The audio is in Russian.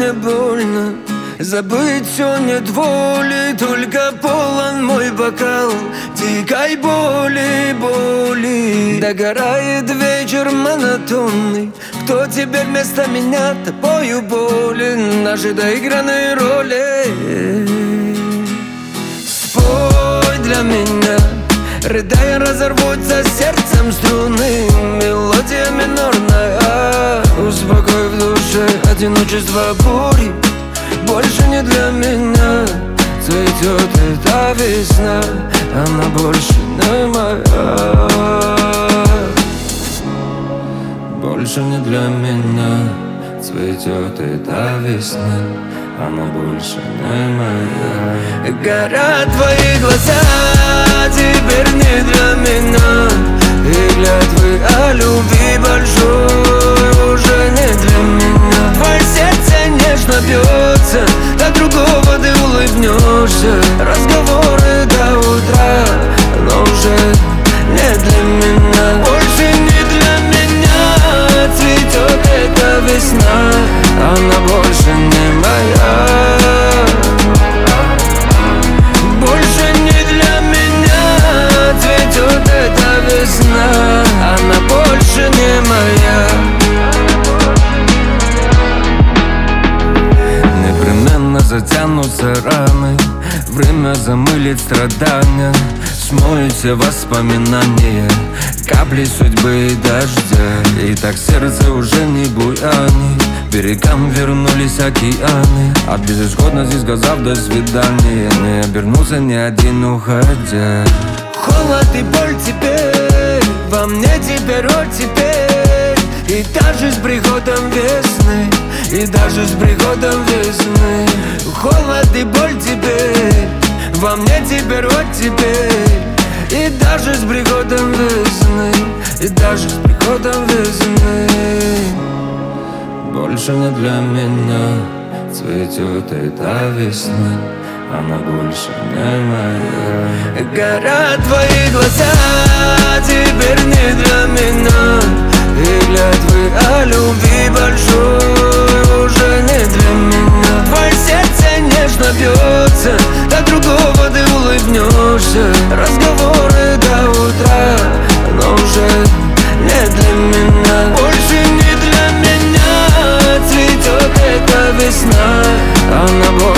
мне больно. Забыть все нет воли, только полон мой бокал дикой боли, боли. Догорает вечер монотонный. Кто теперь вместо меня тобою болен? Наши доигранные роли. Спой для меня, рыдая разорвутся сердцем струны. Мелодия минорная, успокой в душе одиночество бури. Больше не для меня цветет эта весна, она больше не моя. Больше не для меня цветет эта весна, она больше не моя. Горят твои глаза, теперь не для меня. И клятвы о любви большой уже не для меня. Твое сердце нежно бьется, до другого ты улыбнешься. Разговоры до утра, но уже не для меня. Больше не для меня цветет эта весна, она больше не моя. Больше не для меня цветет эта весна, она больше не моя. Непременно затянутся раны, время замылит страдания, смоет все воспоминания, капли судьбы и дождя. И так сердце уже не буянит, к берегам вернулись океаны. От безысходности сказав до свидания, не обернулся ни один уходя. Холод и боль теперь во мне, теперь теперь. И даже с приходом весны, и даже с приходом весны. Холод и боль теперь во мне, теперь теперь. И даже с приходом весны, и даже с приходом весны. Больше не для меня цветет эта весна, она больше не моя. Горят твои глаза, теперь не для меня. И клятвы о любви большой уже не для меня. Твое сердце нежно бьется, до другого ты улыбнешься. Разговоры до утра, но уже не для меня. Больше не для меня цветет эта весна, она больше